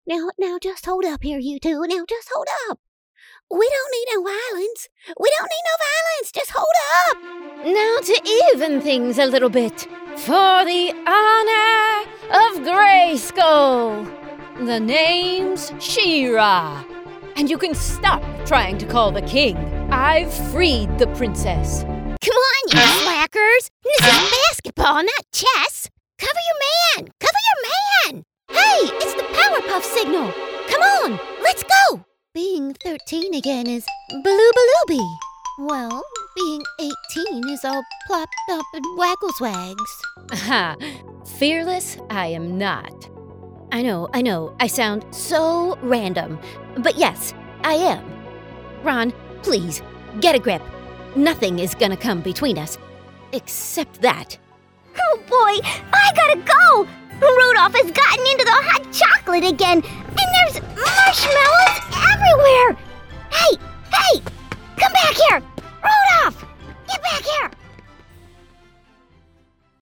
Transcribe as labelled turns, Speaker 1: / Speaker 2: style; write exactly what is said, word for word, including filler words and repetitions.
Speaker 1: Now, now, just hold up here, you two. Now, just hold up. We don't need no violence. We don't need no violence. Just hold up.
Speaker 2: Now to even things a little bit, for the honor of Grayskull, the name's She-Ra. And you can stop trying to call the king. I've freed the princess.
Speaker 1: Come on, you slackers. This is basketball, not chess. Cover your man. Cover your man. Hey, it's the Powerpuff signal. Come on, let's go. Being thirteen again is baloo-balooby. Well, being eighteen is all plopped up and waggle-swags.
Speaker 2: Ha! Fearless I am not. I know, I know, I sound so random. But yes, I am. Ron, please, get a grip. Nothing is gonna come between us. Except that.
Speaker 3: Oh boy, I gotta go! Rudolph has gotten into the hot chocolate again, and there's marshmallows everywhere! Hey, hey, come back here!